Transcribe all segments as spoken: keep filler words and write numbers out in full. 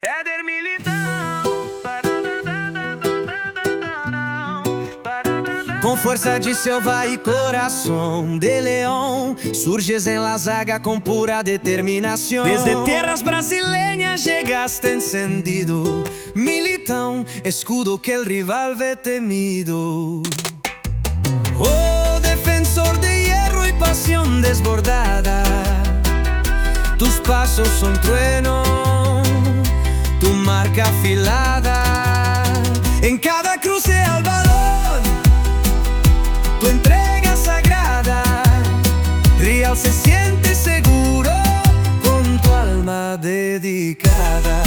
Éder Militão. Com força de selva e coração de leão, surges em la zaga com pura determinação. Desde terras brasileiras chegaste encendido, Militão, escudo que el rival ve temido. Oh, defensor de hierro y pasión desbordada, tus pasos son trueno, tu marca afilada. En cada cruce al balón, tu entrega sagrada, Real se siente seguro con tu alma dedicada.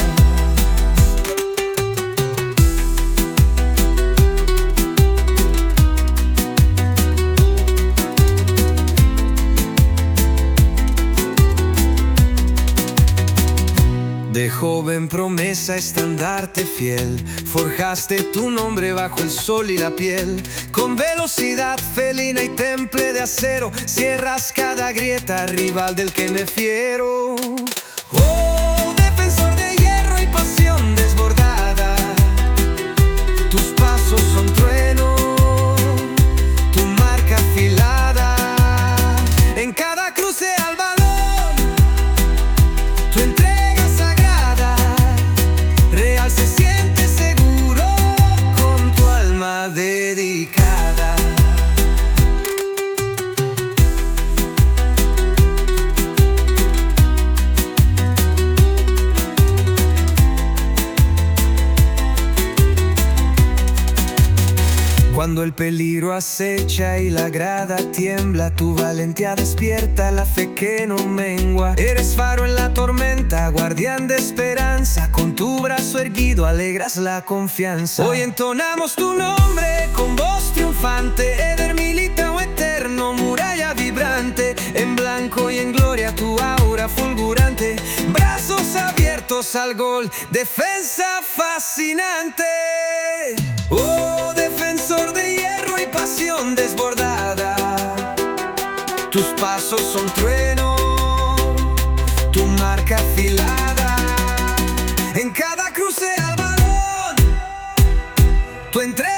De joven promesa, estandarte fiel, forjaste tu nombre bajo el sol y la piel. Con velocidad felina y temple de acero, cierras cada grieta, rival del que me fiero. Oh, defensor de hierro y pasión desbordada, tus pasos son trueno, tu marca afilada. En cada cruce al balón, tu entrega se siente seguro con tu alma dedicada. Cuando el peligro acecha y la grada tiembla, tu valentía despierta la fe que no mengua. Eres faro en la tormenta, guardián de esperanza, con tu brazo erguido alegras la confianza. Hoy entonamos tu nombre con voz triunfante, Éder Militão eterno, muralla vibrante. En blanco y en gloria tu aura fulgurante, brazos abiertos al gol, defensa fascinante. Oh, defensor de hierro y pasión desbordada, tus pasos son trueno, tu marca afilada. En cada cruce al balón, tu entrega